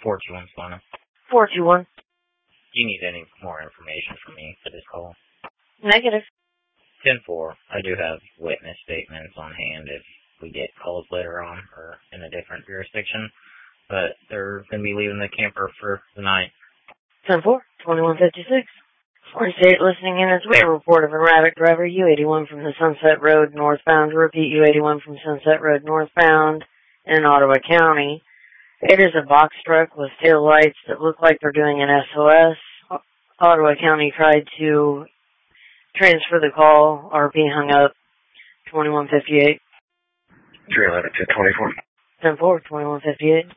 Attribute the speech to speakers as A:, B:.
A: 421 Solana.
B: 421.
A: Do you need any more information from me for this call?
B: Negative.
A: 10-4. I do have witness statements on hand if we get calls later on or in a different jurisdiction. But they're going to be leaving the camper for the night.
B: 10-4. 2156. 48 listening in as we have a report of a erratic driver, U81 from the Sunset Road northbound. Repeat, U81 from Sunset Road northbound in Ottawa County. It is a box truck with tail lights that look like they're doing an SOS. Ottawa County tried to transfer the call. RP hung up. 2158.
C: 311 to 24.
B: 10-4. 2158.